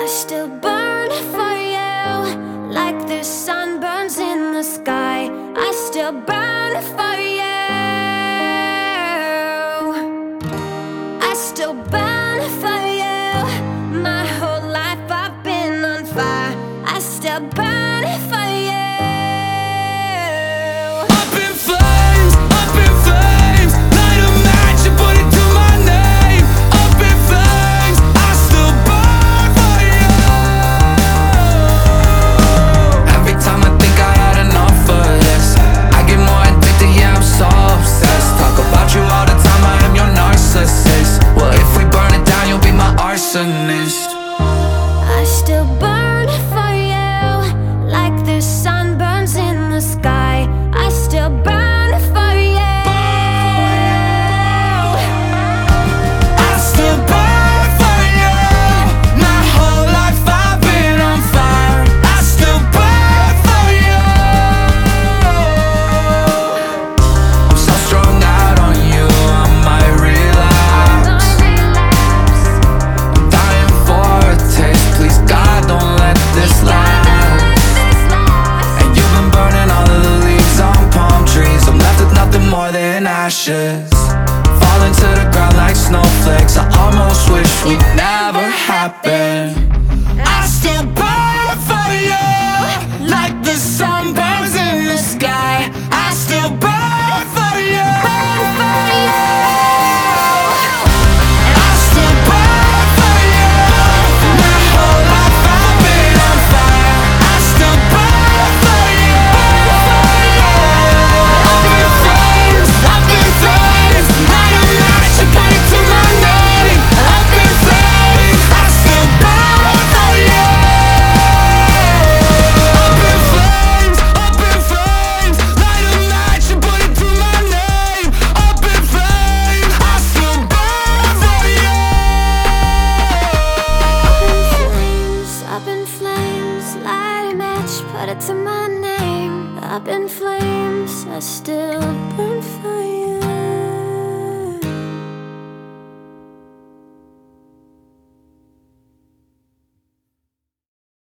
I still burn for you, like the sun burns in the sky. I still burn for you. I still burn for you. My whole life I've been on fire. I still burn for you. Up in flames, light a match and put it to my name. Up in flames, I still burn for you. Every time I think I had enough of this, I get more addicted, yeah, I'm so obsessed. Talk about you all the time, I am your narcissist. Well, if we burn it down, you'll be my arsonist. I still burn for you, like the sun burns in the sky. I still burn for you. I still burn for you. My whole life I've been on fire. I still burn for you. I'm so strung out on you, I might relapse. I'm dying for a taste, please God, don't let this last. And you've been burning all of the leaves on palm trees. I'm left with nothing more than ashes, falling to the ground like snowflakes. I almost wish would never happen. I still burn for you, like the sun burns in the sky. I still burn for you. I still burn for you. My whole life I've been on fire. I still burn for you. Up in flames, light a match and put it to my name. Up in flames, I still burn for you. Up in flames, light a match and put it to my name. Up in flames, I still burn for you. Up in flames, light a match, put it to my name. Up in flames, I still burn for you.